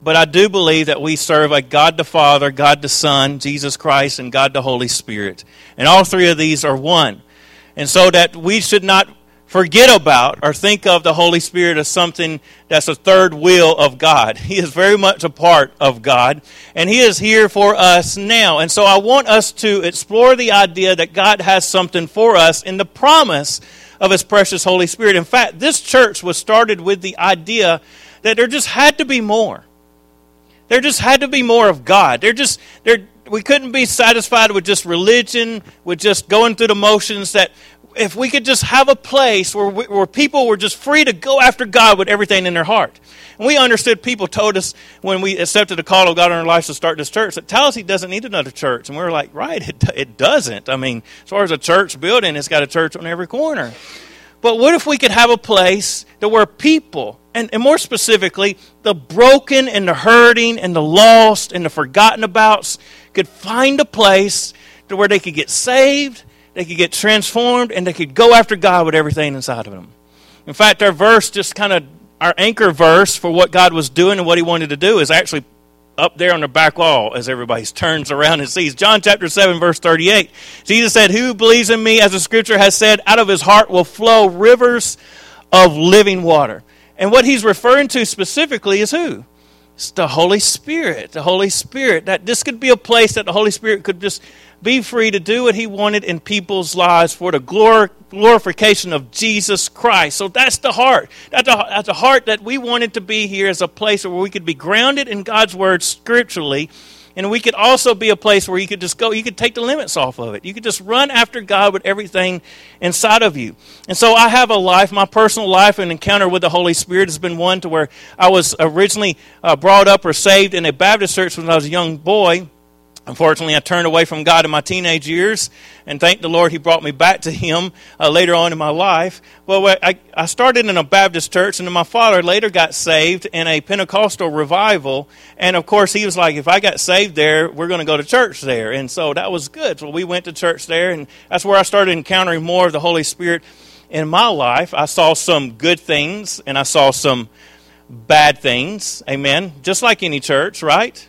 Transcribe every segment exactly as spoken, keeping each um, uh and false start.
But I do believe that we serve a God the Father, God the Son, Jesus Christ, and God the Holy Spirit. And all three of these are one. And so that we should not forget about or think of the Holy Spirit as something that's a third wheel of God. He is very much a part of God, and He is here for us now. And so I want us to explore the idea that God has something for us in the promise of His precious Holy Spirit. In fact, this church was started with the idea that there just had to be more. There just had to be more of God. There just there we couldn't be satisfied with just religion, with just going through the motions. That if we could just have a place where we, where people were just free to go after God with everything in their heart. And we understood, people told us when we accepted the call of God in our lives to start this church, that Tallahassee doesn't need another church. And we were like, right, it, it doesn't. I mean, as far as a church building, it's got a church on every corner. But what if we could have a place that where people, and, and more specifically, the broken and the hurting and the lost and the forgotten abouts could find a place to where they could get saved, they could get transformed, and they could go after God with everything inside of them. In fact, our verse, just kind of our anchor verse for what God was doing and what He wanted to do, is actually up there on the back wall as everybody turns around and sees. John chapter seven, verse thirty-eight. Jesus said, "Who believes in me, as the scripture has said, out of his heart will flow rivers of living water." And what He's referring to specifically is who? It's the Holy Spirit. The Holy Spirit. That this could be a place that the Holy Spirit could just be free to do what He wanted in people's lives for the glor- glorification of Jesus Christ. So that's the heart. That's the, that's the heart that we wanted to be here, as a place where we could be grounded in God's Word scripturally. And we could also be a place where you could just go, you could take the limits off of it. You could just run after God with everything inside of you. And so I have a life, my personal life and encounter with the Holy Spirit has been one to where I was originally uh, brought up or saved in a Baptist church when I was a young boy. Unfortunately, I turned away from God in my teenage years, and thank the Lord He brought me back to Him uh, later on in my life. Well, I, I started in a Baptist church, and then my father later got saved in a Pentecostal revival. And, of course, he was like, if I got saved there, we're going to go to church there. And so that was good. So we went to church there, and that's where I started encountering more of the Holy Spirit in my life. I saw some good things, and I saw some bad things. Amen. Just like any church, right?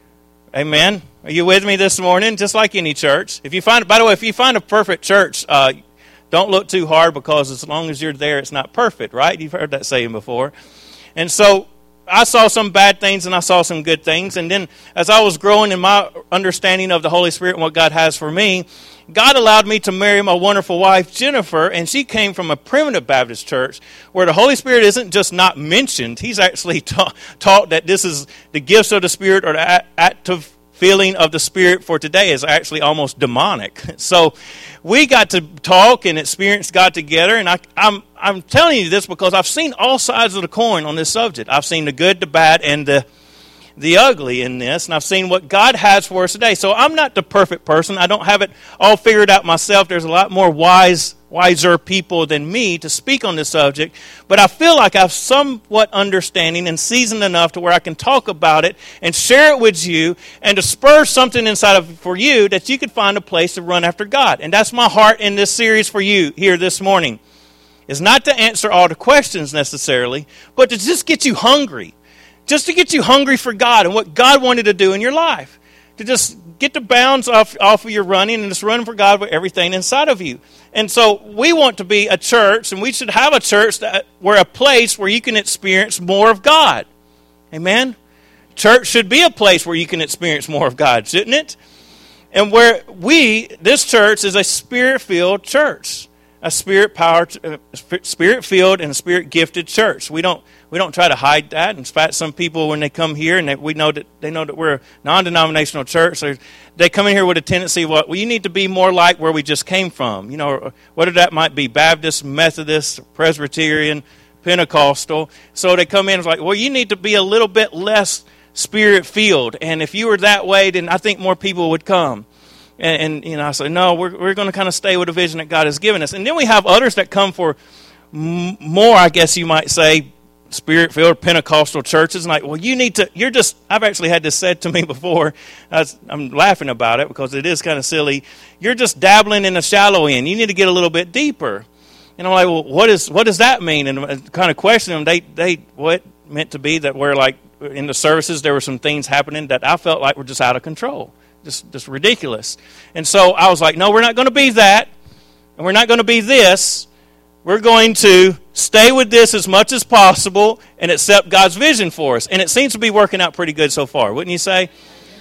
Amen. Are you with me this morning? Just like any church. If you find, by the way, if you find a perfect church, uh, don't look too hard, because as long as you're there, it's not perfect, right? You've heard that saying before. And so I saw some bad things and I saw some good things. And then as I was growing in my understanding of the Holy Spirit and what God has for me, God allowed me to marry my wonderful wife, Jennifer, and she came from a primitive Baptist church where the Holy Spirit isn't just not mentioned. He's actually ta- taught that this is the gifts of the Spirit, or the active feeling of the Spirit for today is actually almost demonic. So we got to talk and experience God together, and I, I'm I'm telling you this because I've seen all sides of the coin on this subject. I've seen the good, the bad, and the the ugly in this, and I've seen what God has for us today. So I'm not the perfect person. I don't have it all figured out myself. There's a lot more wise, wiser people than me to speak on this subject, but I feel like I've somewhat understanding and seasoned enough to where I can talk about it and share it with you, and to spur something inside of for you that you could find a place to run after God. And that's my heart in this series for you here this morning, is not to answer all the questions necessarily, but to just get you hungry. Just to get you hungry for God and what God wanted to do in your life. To just get the bounds off, off of your running and just run for God with everything inside of you. And so we want to be a church, and we should have a church that where a place where you can experience more of God. Amen? Church should be a place where you can experience more of God, shouldn't it? And where we, this church is a Spirit-filled church. A Spirit-powered, uh, Spirit-filled and Spirit-gifted church. We don't We don't try to hide that. In fact, some people, when they come here and they, we know that they know that we're a non-denominational church, they come in here with a tendency of, well, you need to be more like where we just came from. You know, whether that might be Baptist, Methodist, Presbyterian, Pentecostal. So they come in and it's like, well, you need to be a little bit less Spirit-filled. And if you were that way, then I think more people would come. And, and you know, I say, no, we're we're going to kind of stay with the vision that God has given us. And then we have others that come for m- more, I guess you might say, Spirit-filled Pentecostal churches. And like, well, you need to, you're just, I've actually had this said to me before. I was, I'm laughing about it because it is kind of silly. You're just dabbling in the shallow end. You need to get a little bit deeper. And I'm like, well, what is what does that mean? And I kind of question them. They, they, what meant to be that we're like in the services, there were some things happening that I felt like were just out of control, just, just ridiculous. And so I was like, no, we're not going to be that, and we're not going to be this. We're going to stay with this as much as possible and accept God's vision for us. And it seems to be working out pretty good so far, wouldn't you say?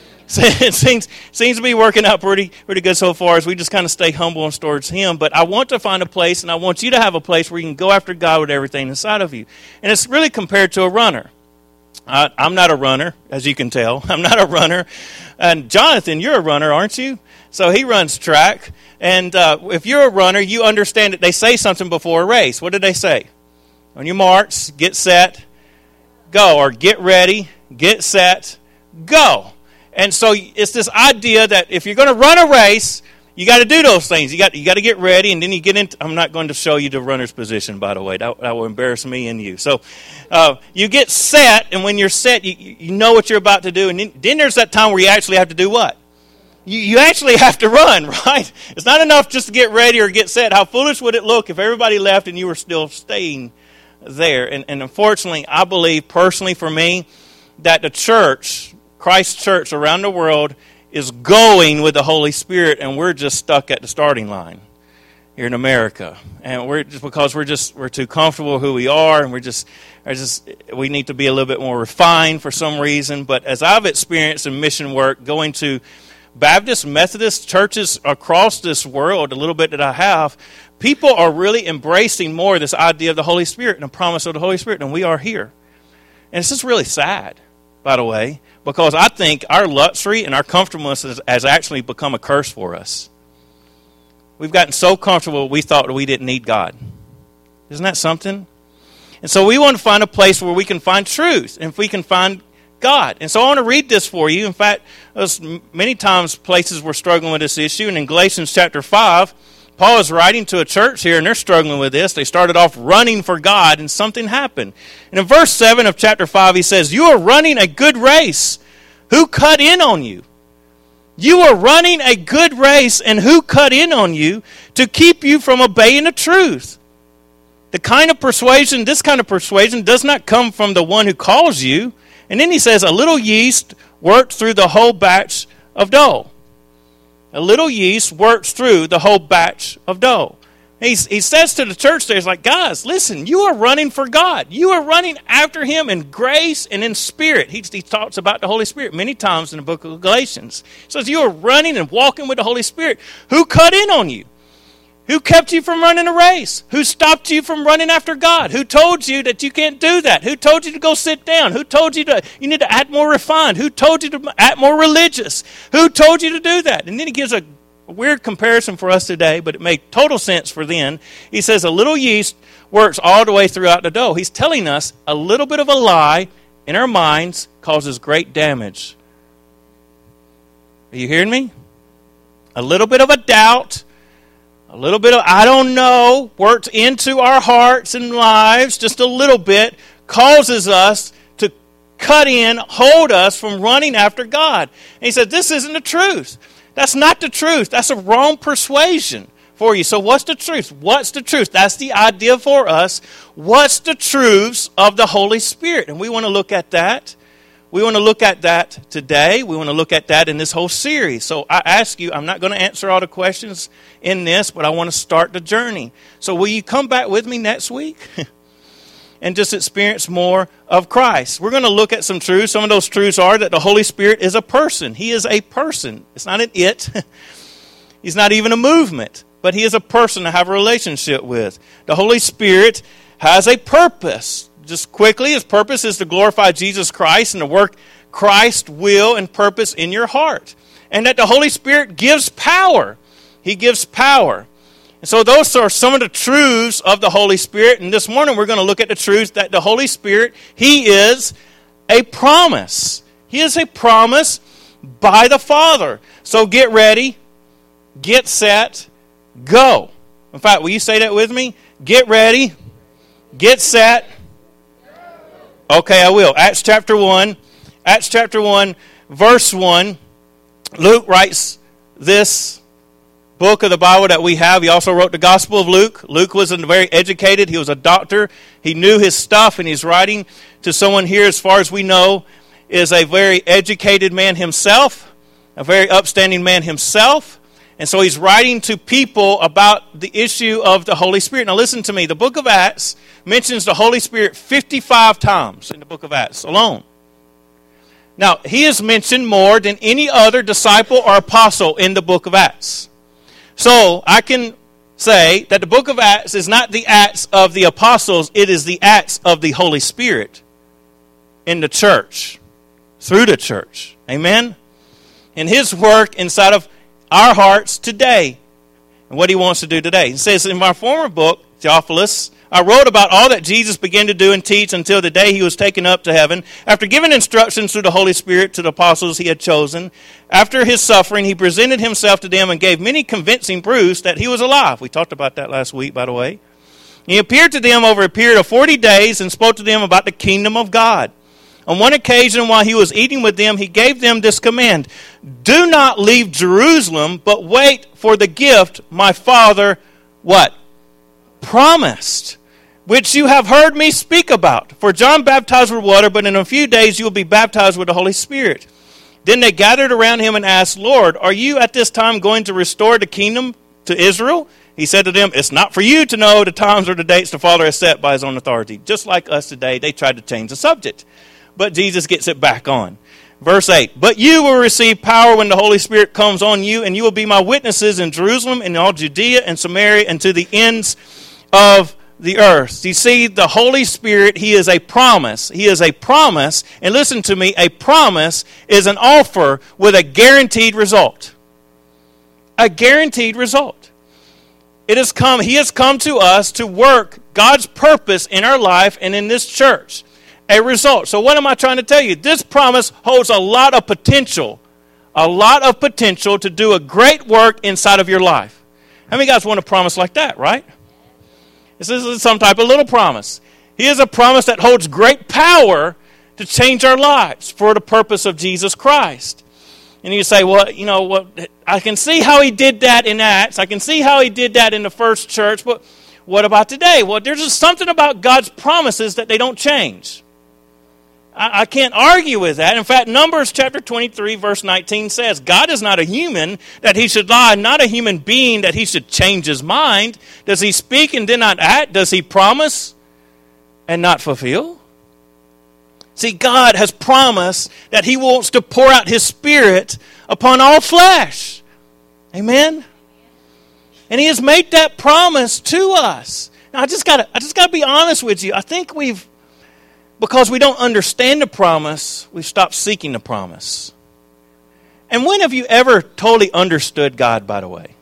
It seems seems to be working out pretty pretty good so far as we just kind of stay humble towards Him. But I want to find a place, and I want you to have a place where you can go after God with everything inside of you. And it's really compared to a runner. I, I'm not a runner, as you can tell. I'm not a runner. And Jonathan, you're a runner, aren't you? So he runs track. And uh, if you're a runner, you understand that they say something before a race. What did they say? On your marks, get set, go. Or get ready, get set, go. And so it's this idea that if you're going to run a race, you got to do those things. You got you got to get ready, and then you get into. I'm not going to show you the runner's position, by the way. That, that will embarrass me and you. So uh, you get set, and when you're set, you, you know what you're about to do. And then, then there's that time where you actually have to do what? You, you actually have to run, right? It's not enough just to get ready or get set. How foolish would it look if everybody left and you were still staying there? And, and unfortunately, I believe personally for me that the church, Christ Church around the world, is going with the Holy Spirit, and we're just stuck at the starting line here in America. And we're just because we're just we're too comfortable with who we are, and we're just are just we need to be a little bit more refined for some reason. But as I've experienced in mission work, going to Baptist, Methodist churches across this world, a little bit that I have, people are really embracing more this idea of the Holy Spirit and the promise of the Holy Spirit than we are here. And it's just really sad, by the way, because I think our luxury and our comfortableness has, has actually become a curse for us. We've gotten so comfortable we thought that we didn't need God. Isn't that something? And so we want to find a place where we can find truth, and if we can find God. And so I want to read this for you. In fact, there's many times places we're struggling with this issue, and in Galatians chapter five, Paul is writing to a church here, and they're struggling with this. They started off running for God, and something happened. And in verse seven of chapter five, he says, "You are running a good race. Who cut in on you? You are running a good race, and who cut in on you to keep you from obeying the truth? The kind of persuasion, this kind of persuasion does not come from the one who calls you." And then he says, "A little yeast worked through the whole batch of dough." A little yeast works through the whole batch of dough. He's, he says to the church there, he's like, guys, listen, you are running for God. You are running after Him in grace and in spirit. He, he talks about the Holy Spirit many times in the book of Galatians. He says, you are running and walking with the Holy Spirit. Who cut in on you? Who kept you from running a race? Who stopped you from running after God? Who told you that you can't do that? Who told you to go sit down? Who told you to you need to act more refined? Who told you to act more religious? Who told you to do that? And then he gives a weird comparison for us today, but it made total sense for then. He says a little yeast works all the way throughout the dough. He's telling us a little bit of a lie in our minds causes great damage. Are you hearing me? A little bit of a doubt, a little bit of, I don't know, worked into our hearts and lives, just a little bit, causes us to cut in, hold us from running after God. And he said, this isn't the truth. That's not the truth. That's a wrong persuasion for you. So what's the truth? What's the truth? That's the idea for us. What's the truths of the Holy Spirit? And we want to look at that. We want to look at that today. We want to look at that in this whole series. So I ask you, I'm not going to answer all the questions in this, but I want to start the journey. So will you come back with me next week and just experience more of Christ? We're going to look at some truths. Some of those truths are that the Holy Spirit is a person. He is a person. It's not an it. He's not even a movement, but He is a person to have a relationship with. The Holy Spirit has a purpose. Just quickly, His purpose is to glorify Jesus Christ and to work Christ's will and purpose in your heart. And that the Holy Spirit gives power. He gives power. And so those are some of the truths of the Holy Spirit. And this morning we're going to look at the truth that the Holy Spirit, He is a promise. He is a promise by the Father. So get ready, get set, go. In fact, will you say that with me? Get ready, get set. Okay, I will. Acts chapter one. Acts chapter one, verse one. Luke writes this book of the Bible that we have. He also wrote the Gospel of Luke. Luke was very educated. He was a doctor. He knew his stuff, and he's writing to someone here, as far as we know, is a very educated man himself, a very upstanding man himself. And so he's writing to people about the issue of the Holy Spirit. Now listen to me. The book of Acts mentions the Holy Spirit fifty-five times in the book of Acts alone. Now, he is mentioned more than any other disciple or apostle in the book of Acts. So I can say that the book of Acts is not the Acts of the apostles. It is the Acts of the Holy Spirit in the church, through the church. Amen? And his work inside of our hearts today, and what he wants to do today. He says, in my former book, Theophilus, I wrote about all that Jesus began to do and teach until the day he was taken up to heaven, after giving instructions through the Holy Spirit to the apostles he had chosen. After his suffering, he presented himself to them and gave many convincing proofs that he was alive. We talked about that last week, by the way. He appeared to them over a period of forty days and spoke to them about the kingdom of God. On one occasion, while he was eating with them, he gave them this command: do not leave Jerusalem, but wait for the gift my Father, what? Promised, which you have heard me speak about. For John baptized with water, but in a few days you will be baptized with the Holy Spirit. Then they gathered around him and asked, Lord, are you at this time going to restore the kingdom to Israel? He said to them, it's not for you to know the times or the dates the Father has set by his own authority. Just like us today, they tried to change the subject. But Jesus gets it back on. Verse eight, but you will receive power when the Holy Spirit comes on you, and you will be my witnesses in Jerusalem and in all Judea and Samaria and to the ends of the earth. You see, the Holy Spirit, he is a promise. He is a promise. And listen to me, a promise is an offer with a guaranteed result. A guaranteed result. It has come, he has come to us to work God's purpose in our life and in this church. A result. So what am I trying to tell you? This promise holds a lot of potential. A lot of potential to do a great work inside of your life. How many guys want a promise like that, right? This is some type of little promise. He is a promise that holds great power to change our lives for the purpose of Jesus Christ. And you say, well, you know, well, I can see how he did that in Acts. I can see how he did that in the first church. But what about today? Well, there's just something about God's promises that they don't change. I can't argue with that. In fact, Numbers chapter twenty-three, verse nineteen says, God is not a human that he should lie, not a human being that he should change his mind. Does he speak and did not act? Does he promise and not fulfill? See, God has promised that he wants to pour out his Spirit upon all flesh. Amen? And he has made that promise to us. Now, I just got I just got to be honest with you. I think we've Because we don't understand the promise, we stop seeking the promise. And when have you ever totally understood God, by the way?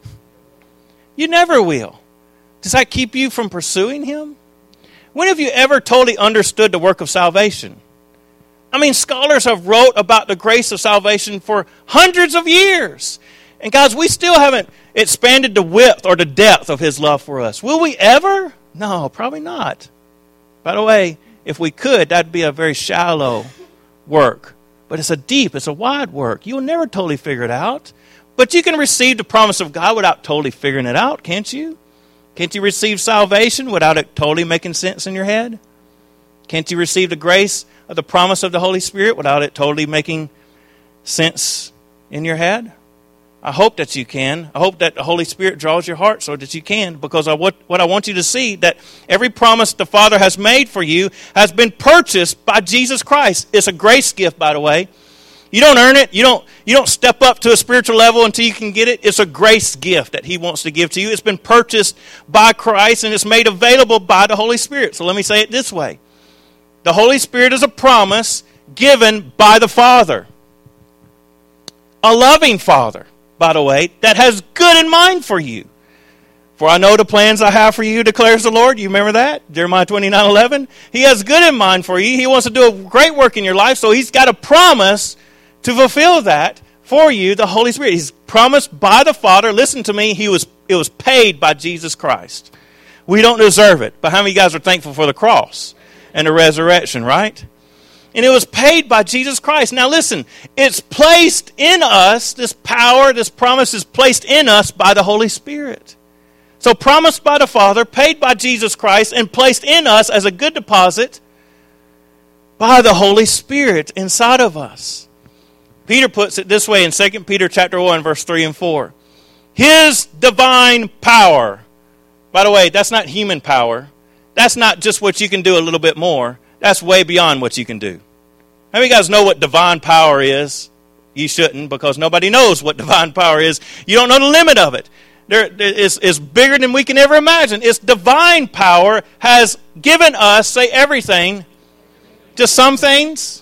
You never will. Does that keep you from pursuing him? When have you ever totally understood the work of salvation? I mean, scholars have wrote about the grace of salvation for hundreds of years. And guys, we still haven't expanded the width or the depth of his love for us. Will we ever? No, probably not. By the way, if we could, that'd be a very shallow work. But it's a deep, it's a wide work. You'll never totally figure it out. But you can receive the promise of God without totally figuring it out, can't you? Can't you receive salvation without it totally making sense in your head? Can't you receive the grace of the promise of the Holy Spirit without it totally making sense in your head? I hope that you can. I hope that the Holy Spirit draws your heart so that you can. Because I, what, what I want you to see, that every promise the Father has made for you has been purchased by Jesus Christ. It's a grace gift, by the way. You don't earn it. You don't, you don't step up to a spiritual level until you can get it. It's a grace gift that he wants to give to you. It's been purchased by Christ and it's made available by the Holy Spirit. So let me say it this way. The Holy Spirit is a promise given by the Father. A loving Father, by the way, that has good in mind for you. For I know the plans I have for you, declares the Lord. You remember that? Jeremiah twenty-nine eleven. He has good in mind for you. He wants to do a great work in your life, so he's got a promise to fulfill that for you, the Holy Spirit. He's promised by the Father. Listen to me, he was it was paid by Jesus Christ. We don't deserve it. But how many of you guys are thankful for the cross and the resurrection, right? And it was paid by Jesus Christ. Now listen, it's placed in us, this power, this promise is placed in us by the Holy Spirit. So promised by the Father, paid by Jesus Christ, and placed in us as a good deposit by the Holy Spirit inside of us. Peter puts it this way in Second Peter chapter one, verse three and four. His divine power. By the way, that's not human power. That's not just what you can do a little bit more. That's way beyond what you can do. How many of you guys know what divine power is? You shouldn't, because nobody knows what divine power is. You don't know the limit of it. There, it's, it's bigger than we can ever imagine. It's divine power has given us, say everything, just some things,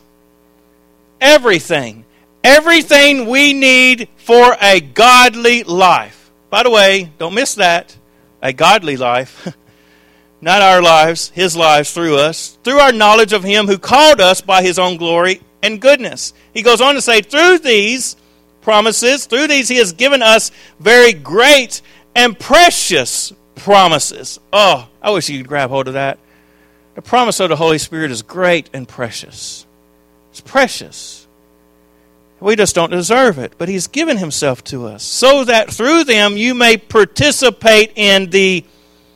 everything. Everything we need for a godly life. By the way, don't miss that. A godly life. Not our lives, His lives through us. Through our knowledge of Him who called us by His own glory and goodness. He goes on to say, through these promises, through these He has given us very great and precious promises. Oh, I wish you could grab hold of that. The promise of the Holy Spirit is great and precious. It's precious. We just don't deserve it, but He's given Himself to us so that through them you may participate in the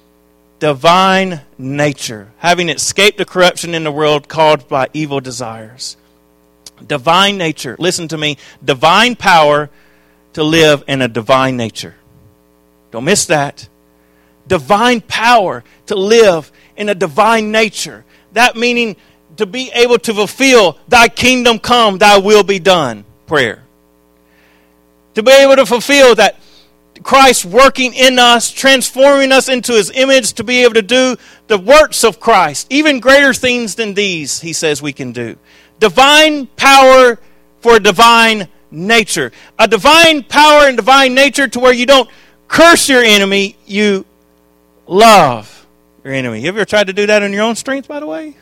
divine nature, having escaped the corruption in the world caused by evil desires. Divine nature. Listen to me. Divine power to live in a divine nature. Don't miss that. Divine power to live in a divine nature. That meaning to be able to fulfill thy kingdom come, thy will be done prayer. To be able to fulfill that Christ working in us, transforming us into His image, to be able to do the works of Christ, even greater things than these, He says we can do. Divine power for a divine nature. A divine power and divine nature to where you don't curse your enemy, you love your enemy. You ever tried to do that in your own strength, by the way?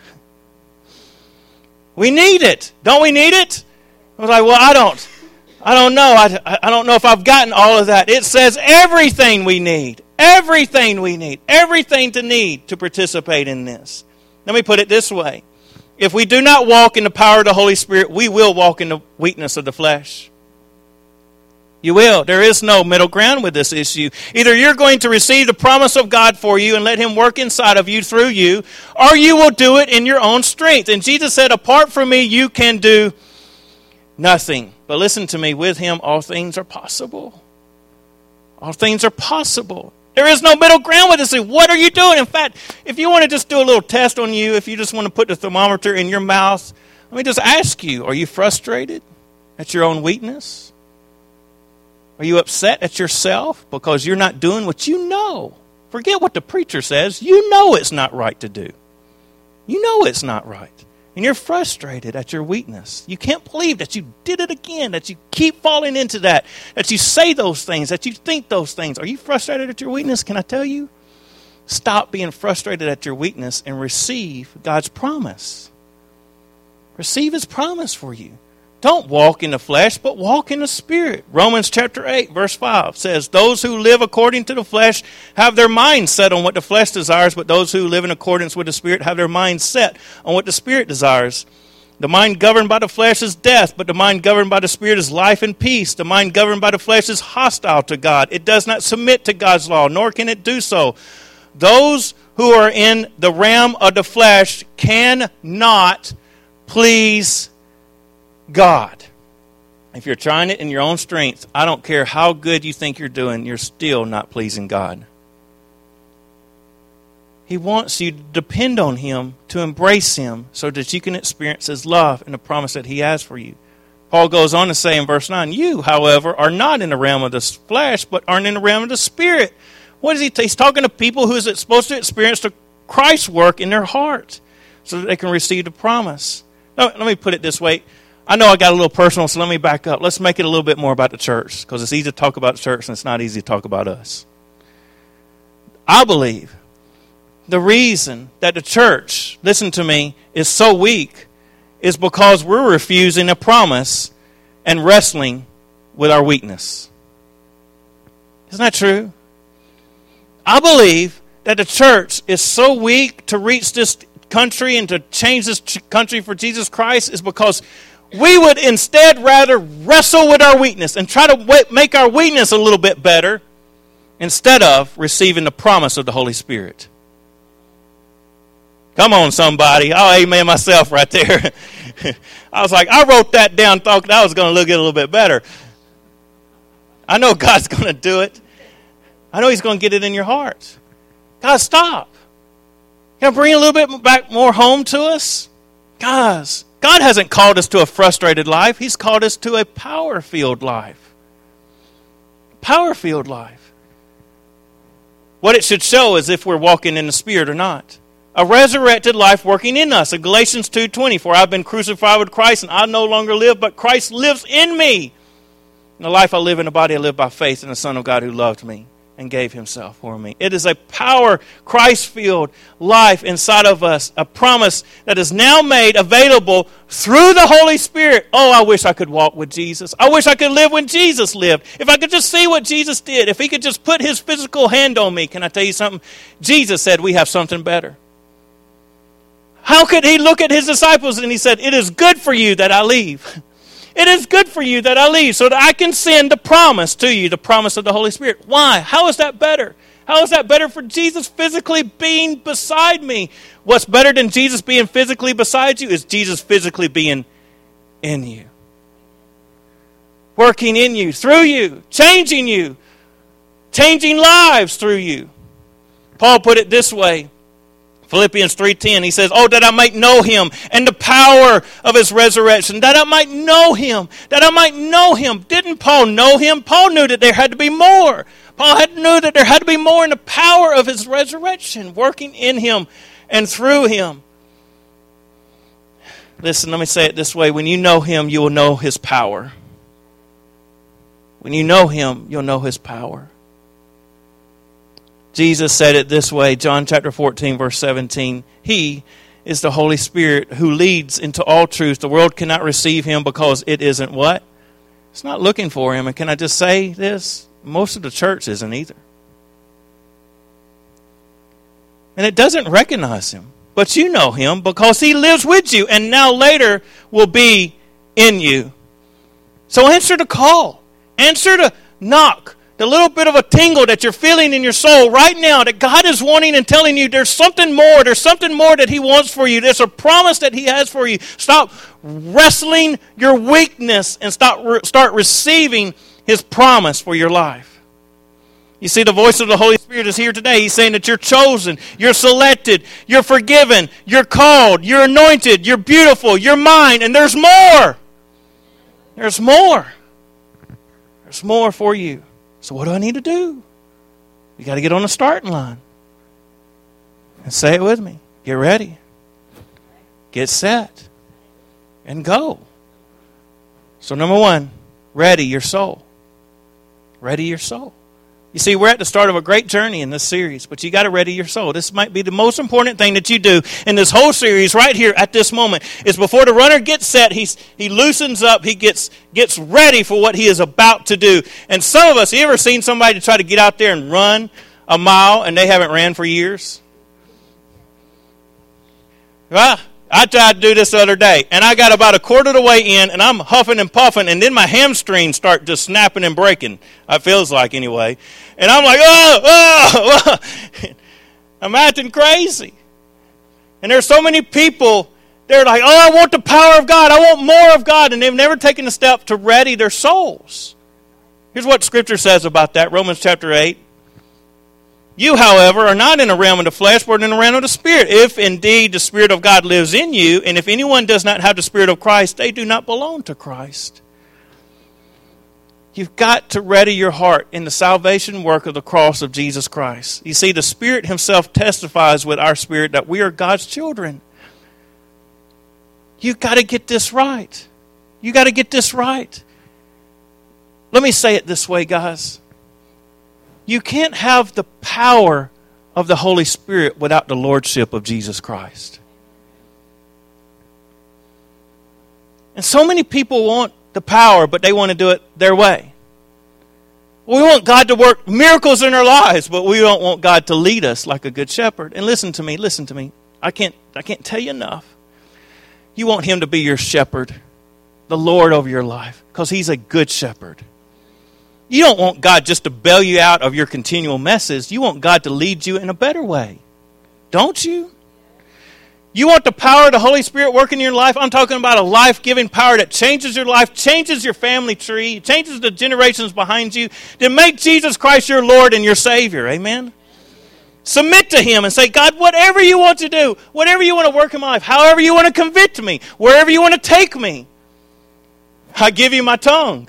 We need it. Don't we need it? I was like, well, I don't. I don't know. I, I don't know if I've gotten all of that. It says everything we need. Everything we need. Everything to need to participate in this. Let me put it this way. If we do not walk in the power of the Holy Spirit, we will walk in the weakness of the flesh. You will. There is no middle ground with this issue. Either you're going to receive the promise of God for you and let Him work inside of you through you, or you will do it in your own strength. And Jesus said, apart from me, you can do nothing. But listen to me, with Him all things are possible. All things are possible. There is no middle ground with this. What are you doing? In fact, if you want to just do a little test on you, if you just want to put the thermometer in your mouth, let me just ask you, are you frustrated at your own weakness? Are you upset at yourself because you're not doing what you know? Forget what the preacher says. You know it's not right to do. You know it's not right. And you're frustrated at your weakness. You can't believe that you did it again, that you keep falling into that, that you say those things, that you think those things. Are you frustrated at your weakness? Can I tell you? Stop being frustrated at your weakness and receive God's promise. Receive His promise for you. Don't walk in the flesh, but walk in the Spirit. Romans chapter eight, verse five says, those who live according to the flesh have their mind set on what the flesh desires, but those who live in accordance with the Spirit have their mind set on what the Spirit desires. The mind governed by the flesh is death, but the mind governed by the Spirit is life and peace. The mind governed by the flesh is hostile to God. It does not submit to God's law, nor can it do so. Those who are in the realm of the flesh cannot please God. If you're trying it in your own strength, I don't care how good you think you're doing, you're still not pleasing God. He wants you to depend on Him, to embrace Him, so that you can experience His love and the promise that He has for you. Paul goes on to say in verse nine, you, however, are not in the realm of the flesh, but are in the realm of the Spirit. What is he? He's talking to people who is supposed to experience the Christ's work in their heart so that they can receive the promise. Now, let me put it this way. I know I got a little personal, so let me back up. Let's make it a little bit more about the church, because it's easy to talk about the church and it's not easy to talk about us. I believe the reason that the church, listen to me, is so weak is because we're refusing a promise and wrestling with our weakness. Isn't that true? I believe that the church is so weak to reach this country and to change this country for Jesus Christ is because we would instead rather wrestle with our weakness and try to make our weakness a little bit better instead of receiving the promise of the Holy Spirit. Come on, somebody. Oh, amen myself right there. I was like, I wrote that down, thought that was going to look a little bit better. I know God's going to do it. I know He's going to get it in your heart. God, stop. Can I bring a little bit back more home to us? Guys, God hasn't called us to a frustrated life. He's called us to a power-filled life. Power-filled life. What it should show is if we're walking in the Spirit or not. A resurrected life working in us. In Galatians two twenty, for I've been crucified with Christ, and I no longer live, but Christ lives in me. In the life I live in the body, I live by faith in the Son of God who loved me and gave Himself for me. It is a power, Christ-filled life inside of us, a promise that is now made available through the Holy Spirit. Oh, I wish I could walk with Jesus. I wish I could live when Jesus lived. If I could just see what Jesus did, if He could just put His physical hand on me. Can I tell you something? Jesus said we have something better. How could He look at His disciples and He said, it is good for you that I leave. It is good for you that I leave so that I can send the promise to you, the promise of the Holy Spirit. Why? How is that better? How is that better for Jesus physically being beside me? What's better than Jesus being physically beside you is Jesus physically being in you. Working in you, through you, changing you, changing lives through you. Paul put it this way. Philippians three ten, he says, oh, that I might know Him and the power of His resurrection, that I might know Him, that I might know Him. Didn't Paul know Him? Paul knew that there had to be more. Paul had knew that there had to be more in the power of His resurrection, working in Him and through Him. Listen, let me say it this way. When you know Him, you will know His power. When you know Him, you'll know His power. Jesus said it this way, John chapter fourteen, verse seventeen. He is the Holy Spirit who leads into all truth. The world cannot receive Him because it isn't what? It's not looking for Him. And can I just say this? Most of the church isn't either. And it doesn't recognize Him. But you know Him because He lives with you and now later will be in you. So answer the call. Answer the knock. The little bit of a tingle that you're feeling in your soul right now that God is wanting and telling you there's something more. There's something more that He wants for you. There's a promise that He has for you. Stop wrestling your weakness and start, start receiving His promise for your life. You see, the voice of the Holy Spirit is here today. He's saying that you're chosen, you're selected, you're forgiven, you're called, you're anointed, you're beautiful, you're mine, and there's more. There's more. There's more for you. So what do I need to do? You got to get on the starting line. And say it with me. Get ready. Get set. And go. So number one, ready your soul. Ready your soul. You see, we're at the start of a great journey in this series, but you got to ready your soul. This might be the most important thing that you do in this whole series right here at this moment. Is before the runner gets set, he's, he loosens up, he gets gets ready for what he is about to do. And some of us, you ever seen somebody try to get out there and run a mile and they haven't ran for years? Well, I tried to do this the other day, and I got about a quarter of the way in, and I'm huffing and puffing, and then my hamstrings start just snapping and breaking. It feels like, anyway. And I'm like, oh, oh, oh. I'm acting crazy. And there's so many people, they're like, oh, I want the power of God. I want more of God. And they've never taken a step to ready their souls. Here's what Scripture says about that, Romans chapter eight. You, however, are not in the realm of the flesh, but in the realm of the Spirit. If indeed the Spirit of God lives in you, and if anyone does not have the Spirit of Christ, they do not belong to Christ. You've got to ready your heart in the salvation work of the cross of Jesus Christ. You see, the Spirit Himself testifies with our spirit that we are God's children. You've got to get this right. You've got to get this right. Let me say it this way, guys. You can't have the power of the Holy Spirit without the lordship of Jesus Christ. And so many people want the power, but they want to do it their way. We want God to work miracles in our lives, but we don't want God to lead us like a good shepherd. And listen to me, listen to me. I can't, I can't tell you enough. You want him to be your shepherd, the Lord over your life, because he's a good shepherd. You don't want God just to bail you out of your continual messes. You want God to lead you in a better way. Don't you? You want the power of the Holy Spirit working in your life? I'm talking about a life-giving power that changes your life, changes your family tree, changes the generations behind you, to make Jesus Christ your Lord and your Savior. Amen? Submit to him and say, God, whatever you want to do, whatever you want to work in my life, however you want to convict me, wherever you want to take me, I give you my tongue.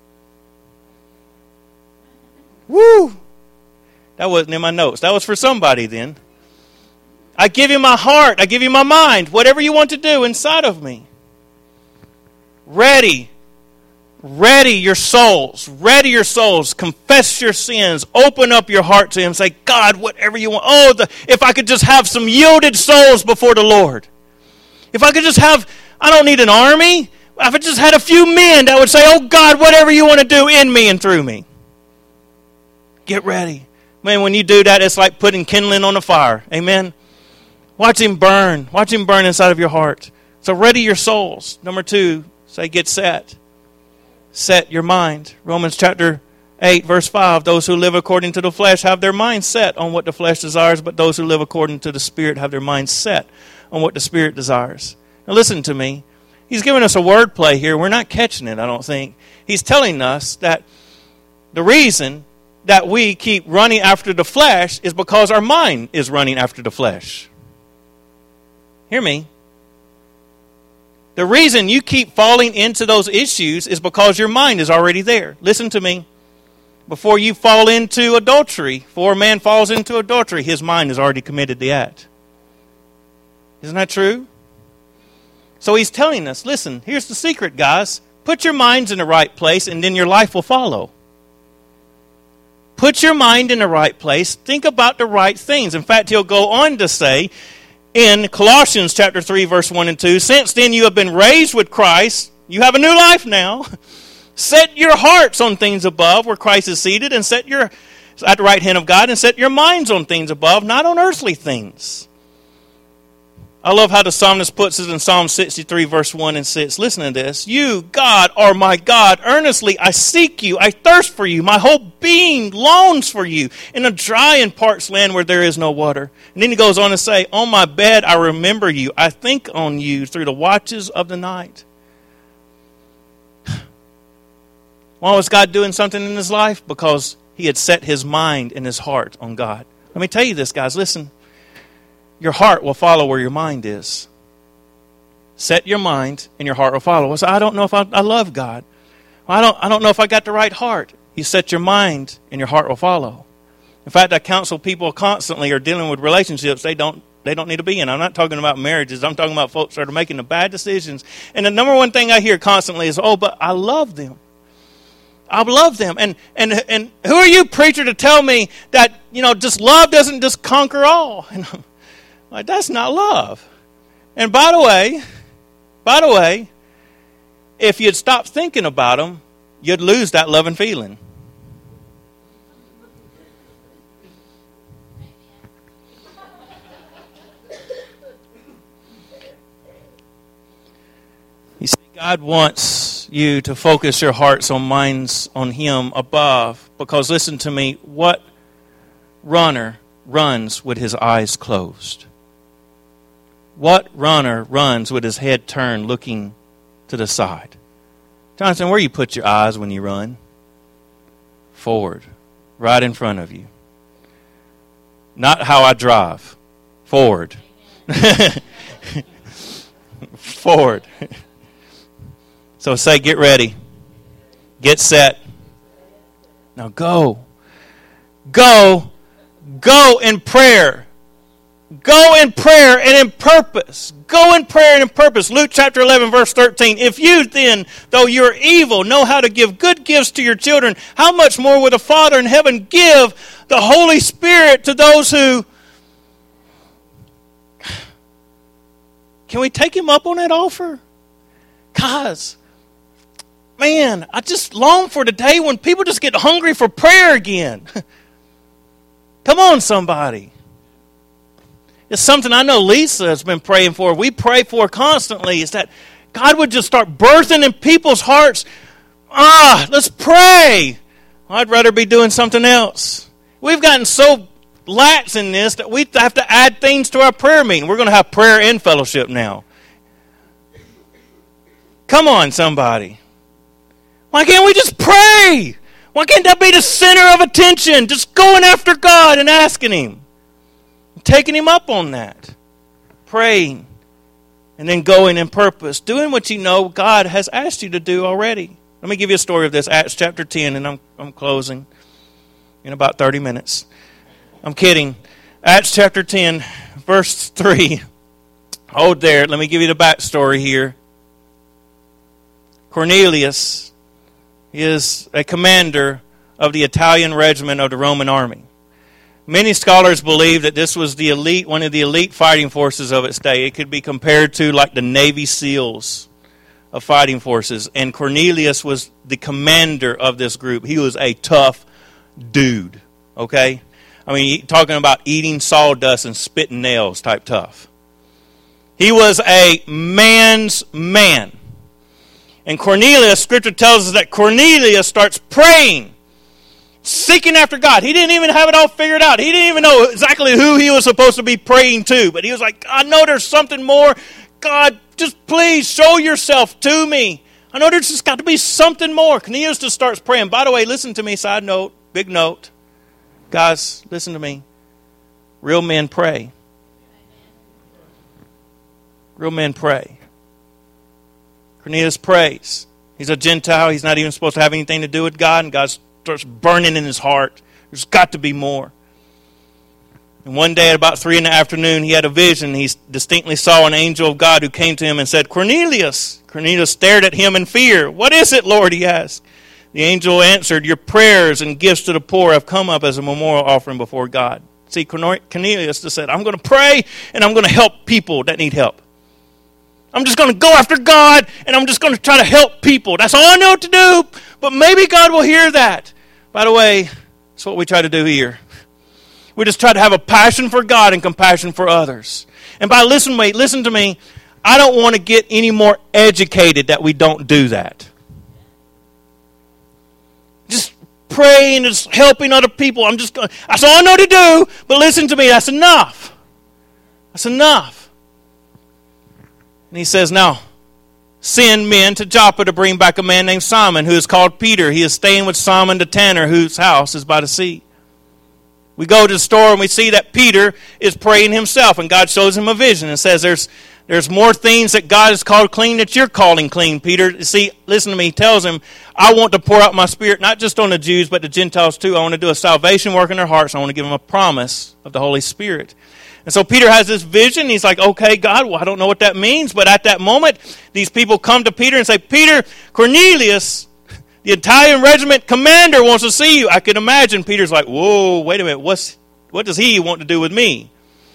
Woo! That wasn't in my notes. That was for somebody then. I give you my heart. I give you my mind. Whatever you want to do inside of me. Ready. Ready your souls. Ready your souls. Confess your sins. Open up your heart to him. Say, God, whatever you want. Oh, the, if I could just have some yielded souls before the Lord. If I could just have, I don't need an army. If I just had a few men that would say, oh God, whatever you want to do in me and through me. Get ready. Man, when you do that, it's like putting kindling on a fire. Amen. Watch him burn. Watch him burn inside of your heart. So ready your souls. Number two, say get set. Set your mind. Romans chapter eight, verse five. Those who live according to the flesh have their mind set on what the flesh desires, but those who live according to the Spirit have their mind set on what the Spirit desires. Now listen to me. He's giving us a word play here. We're not catching it, I don't think. He's telling us that the reason that we keep running after the flesh is because our mind is running after the flesh. Hear me. The reason you keep falling into those issues is because your mind is already there. Listen to me. Before you fall into adultery, before a man falls into adultery, his mind has already committed the act. Isn't that true? So he's telling us, listen, here's the secret, guys. Put your minds in the right place and then your life will follow. Put your mind in the right place. Think about the right things. In fact, he'll go on to say, in Colossians chapter three, verse one and two, since then you have been raised with Christ. You have a new life now. Set your hearts on things above where Christ is seated, and set your at the right hand of God, and set your minds on things above, not on earthly things. I love how the psalmist puts it in Psalm sixty-three, verse one and six. Listen to this. You, God, are my God. Earnestly I seek you. I thirst for you. My whole being longs for you in a dry and parched land where there is no water. And then he goes on to say, on my bed I remember you. I think on you through the watches of the night. Why was God doing something in his life? Because he had set his mind and his heart on God. Let me tell you this, guys. Listen. Your heart will follow where your mind is. Set your mind and your heart will follow. Well, so I don't know if I, I love God. Well, I don't I don't know if I got the right heart. You set your mind and your heart will follow. In fact, I counsel people constantly are dealing with relationships they don't they don't need to be in. I'm not talking about marriages. I'm talking about folks that are making the bad decisions. And the number one thing I hear constantly is, oh, but I love them. I love them. And and and who are you, preacher, to tell me that, you know, just love doesn't just conquer all? And I'm like, that's not love. And by the way, by the way, if you'd stop thinking about them, you'd lose that love and feeling. You see, God wants you to focus your hearts and minds on him above. Because listen to me, what runner runs with his eyes closed? What runner runs with his head turned looking to the side? Jonathan, where you put your eyes when you run? Forward. Right in front of you. Not how I drive. Forward. Forward. So say, get ready. Get set. Now go. Go. Go in prayer. Go in prayer and in purpose. Go in prayer and in purpose. Luke chapter eleven, verse thirteen. If you then, though you are evil, know how to give good gifts to your children, how much more will the Father in heaven give the Holy Spirit to those who... Can we take him up on that offer? Guys, man, I just long for the day when people just get hungry for prayer again. Come on, somebody. It's something I know Lisa has been praying for. We pray for constantly, is that God would just start birthing in people's hearts. Ah, let's pray. I'd rather be doing something else. We've gotten so lax in this that we have to add things to our prayer meeting. We're going to have prayer and fellowship now. Come on, somebody. Why can't we just pray? Why can't that be the center of attention? Just going after God and asking Him. Taking Him up on that. Praying. And then going in purpose. Doing what you know God has asked you to do already. Let me give you a story of this. Acts chapter ten, and I'm, I'm closing in about thirty minutes. I'm kidding. Acts chapter ten, verse three. Hold there. Let me give you the backstory here. Cornelius is a commander of the Italian regiment of the Roman army. Many scholars believe that this was the elite, one of the elite fighting forces of its day. It could be compared to like the Navy SEALs of fighting forces. And Cornelius was the commander of this group. He was a tough dude, okay? I mean, talking about eating sawdust and spitting nails type tough. He was a man's man. And Cornelius, Scripture tells us that Cornelius starts praying, seeking after God. He didn't even have it all figured out. He didn't even know exactly who he was supposed to be praying to. But he was like, I know there's something more. God, just please show yourself to me. I know there's just got to be something more. Cornelius just starts praying. By the way, listen to me, side note, big note. Guys, listen to me. Real men pray. Real men pray. Cornelius prays. He's a Gentile. He's not even supposed to have anything to do with God. And God starts burning in his heart. There's got to be more. And one day at about three in the afternoon, he had a vision. He distinctly saw an angel of God who came to him and said, Cornelius. Cornelius stared at him in fear. What is it, Lord? He asked. The angel answered, your prayers and gifts to the poor have come up as a memorial offering before God. See, Cornelius just said, I'm going to pray and I'm going to help people that need help. I'm just going to go after God, and I'm just going to try to help people. That's all I know to do, but maybe God will hear that. By the way, that's what we try to do here. We just try to have a passion for God and compassion for others. And by listen, wait, listen to me, I don't want to get any more educated that we don't do that. Just praying and just helping other people. I'm just going, that's all I know to do, but listen to me, that's enough. That's enough. And he says, now, send men to Joppa to bring back a man named Simon, who is called Peter. He is staying with Simon the tanner, whose house is by the sea. We go to the store and we see that Peter is praying himself, and God shows him a vision and says, there's there's more things that God has called clean that you're calling clean, Peter. See, listen to me. He tells him, I want to pour out my Spirit, not just on the Jews, but the Gentiles too. I want to do a salvation work in their hearts. I want to give them a promise of the Holy Spirit. And so Peter has this vision. He's like, okay, God, well, I don't know what that means. But at that moment, these people come to Peter and say, Peter, Cornelius, the Italian regiment commander wants to see you. I can imagine Peter's like, whoa, wait a minute. What's, what does he want to do with me?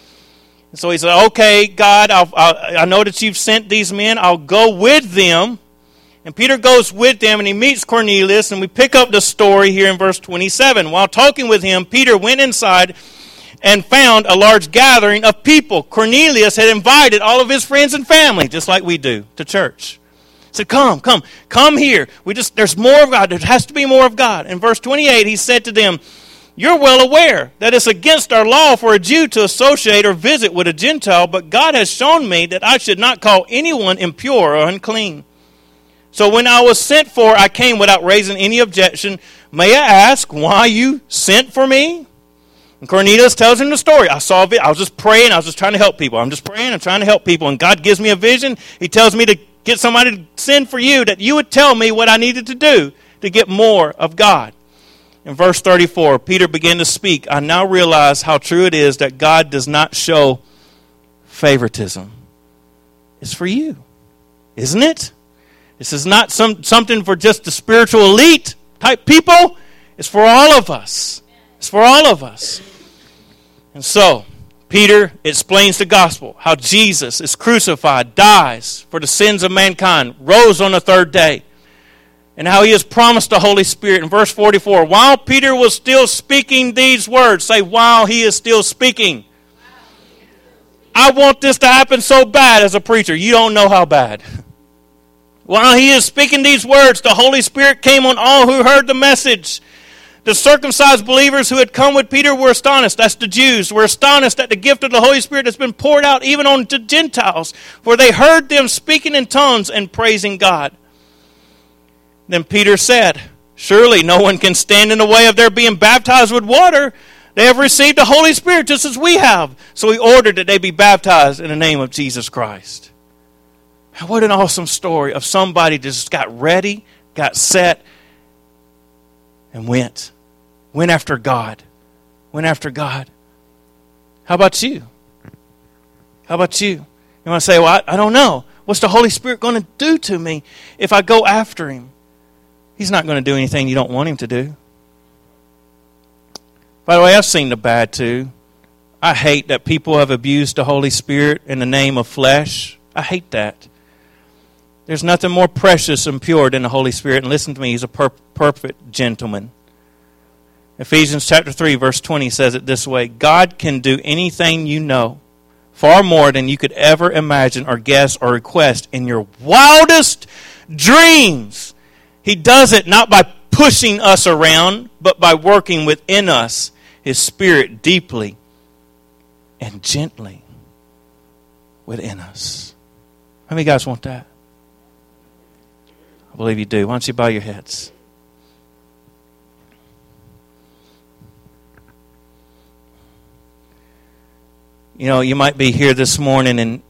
And so he said, okay, God, I'll, I'll, I know that you've sent these men. I'll go with them. And Peter goes with them and he meets Cornelius. And we pick up the story here in verse twenty-seven. While talking with him, Peter went inside and found a large gathering of people. Cornelius had invited all of his friends and family, just like we do, to church. He said, come, come, come here. We just there's more of God. There has to be more of God. In verse twenty-eight, he said to them, you're well aware that it's against our law for a Jew to associate or visit with a Gentile, but God has shown me that I should not call anyone impure or unclean. So when I was sent for, I came without raising any objection. May I ask why you sent for me? And Cornelius tells him the story. I saw it. I was just praying. I was just trying to help people. I'm just praying. I'm trying to help people. And God gives me a vision. He tells me to get somebody to send for you, that you would tell me what I needed to do to get more of God. In verse thirty-four, Peter began to speak. I now realize how true it is that God does not show favoritism. It's for you, isn't it? This is not some something for just the spiritual elite type people. It's for all of us. It's for all of us. And so, Peter explains the gospel, how Jesus is crucified, dies for the sins of mankind, rose on the third day, and how he has promised the Holy Spirit. In verse forty-four, while Peter was still speaking these words, say, while he is still speaking. I want this to happen so bad as a preacher. You don't know how bad. While he is speaking these words, the Holy Spirit came on all who heard the message. The circumcised believers who had come with Peter were astonished. That's the Jews. Were astonished at the gift of the Holy Spirit that's been poured out even on the Gentiles. For they heard them speaking in tongues and praising God. Then Peter said, surely no one can stand in the way of their being baptized with water. They have received the Holy Spirit just as we have. So he ordered that they be baptized in the name of Jesus Christ. What an awesome story of somebody that just got ready, got set, and went. Went after God. Went after God. How about you? How about you? You want to say, well, I, I don't know. What's the Holy Spirit going to do to me if I go after him? He's not going to do anything you don't want him to do. By the way, I've seen the bad too. I hate that people have abused the Holy Spirit in the name of flesh. I hate that. There's nothing more precious and pure than the Holy Spirit. And listen to me, he's a per- perfect gentleman. Ephesians chapter three, verse twenty says it this way. God can do anything you know, far more than you could ever imagine or guess or request in your wildest dreams. He does it not by pushing us around, but by working within us, his Spirit deeply and gently within us. How many guys want that? I believe you do. Why don't you bow your heads? You know, you might be here this morning and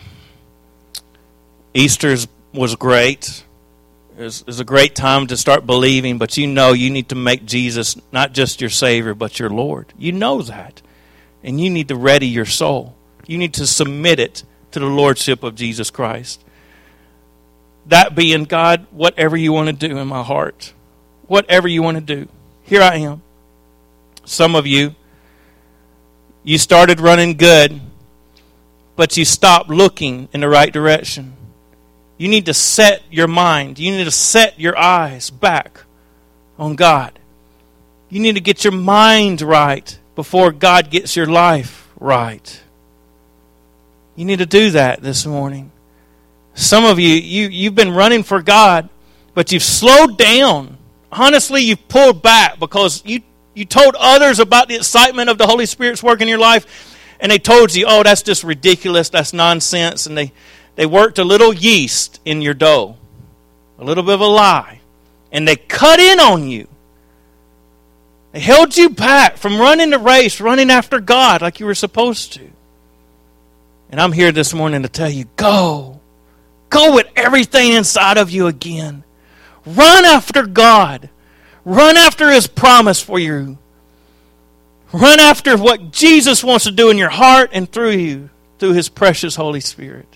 Easter's was great. It was, it was a great time to start believing, but you know you need to make Jesus not just your Savior, but your Lord. You know that. And you need to ready your soul. You need to submit it to the Lordship of Jesus Christ. That being, God, whatever you want to do in my heart. Whatever you want to do. Here I am. Some of you, you started running good, but you stopped looking in the right direction. You need to set your mind. You need to set your eyes back on God. You need to get your mind right before God gets your life right. You need to do that this morning. Some of you, you, you've been running for God, but you've slowed down. Honestly, you've pulled back because you, you told others about the excitement of the Holy Spirit's work in your life, and they told you, oh, that's just ridiculous, that's nonsense, and they, they worked a little yeast in your dough, a little bit of a lie, and they cut in on you. They held you back from running the race, running after God like you were supposed to. And I'm here this morning to tell you, go. Go with everything inside of you again. Run after God. Run after his promise for you. Run after what Jesus wants to do in your heart and through you, through his precious Holy Spirit.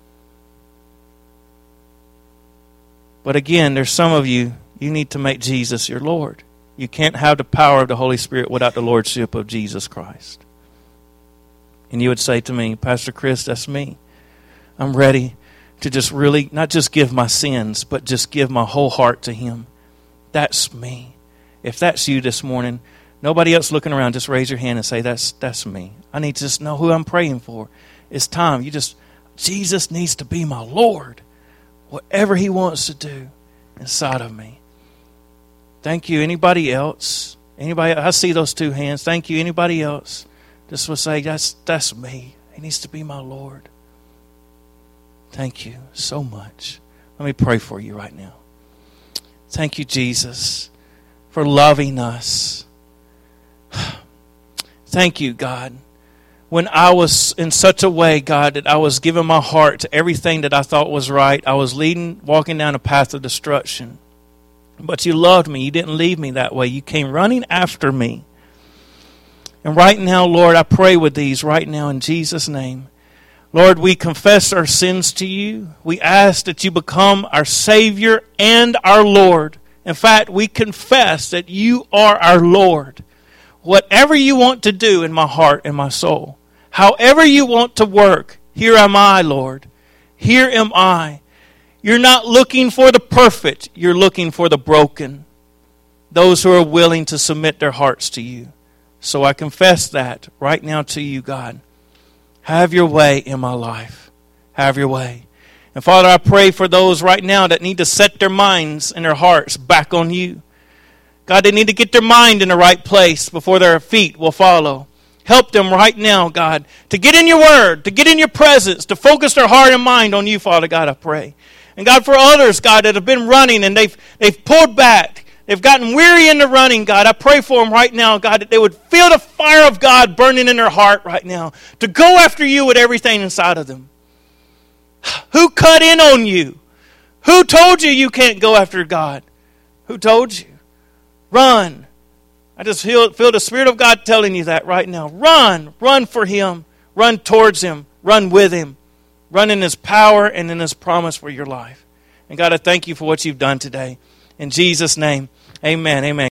But again, there's some of you, you need to make Jesus your Lord. You can't have the power of the Holy Spirit without the Lordship of Jesus Christ. And you would say to me, Pastor Chris, that's me. I'm ready to just really, not just give my sins, but just give my whole heart to him. That's me. If that's you this morning, nobody else looking around, just raise your hand and say, that's that's me. I need to just know who I'm praying for. It's time. You just, Jesus needs to be my Lord. Whatever he wants to do inside of me. Thank you. Anybody else? Anybody? I see those two hands. Thank you. Anybody else? Just will say, that's that's me. He needs to be my Lord. Thank you so much. Let me pray for you right now. Thank you, Jesus, for loving us. Thank you, God. When I was in such a way, God, that I was giving my heart to everything that I thought was right, I was leading, walking down a path of destruction. But you loved me. You didn't leave me that way. You came running after me. And right now, Lord, I pray with these right now in Jesus' name. Lord, we confess our sins to you. We ask that you become our Savior and our Lord. In fact, we confess that you are our Lord. Whatever you want to do in my heart and my soul, however you want to work, here am I, Lord. Here am I. You're not looking for the perfect. You're looking for the broken. Those who are willing to submit their hearts to you. So I confess that right now to you, God. Have your way in my life. Have your way. And Father, I pray for those right now that need to set their minds and their hearts back on you. God, they need to get their mind in the right place before their feet will follow. Help them right now, God, to get in your word, to get in your presence, to focus their heart and mind on you, Father God, I pray. And God, for others, God, that have been running and they've they've pulled back, they've gotten weary in the running, God, I pray for them right now, God, that they would feel the fire of God burning in their heart right now, to go after you with everything inside of them. Who cut in on you? Who told you you can't go after God? Who told you? Run. I just feel, feel the Spirit of God telling you that right now. Run. Run for Him. Run towards Him. Run with Him. Run in His power and in His promise for your life. And God, I thank you for what you've done today. In Jesus' name, amen. Amen.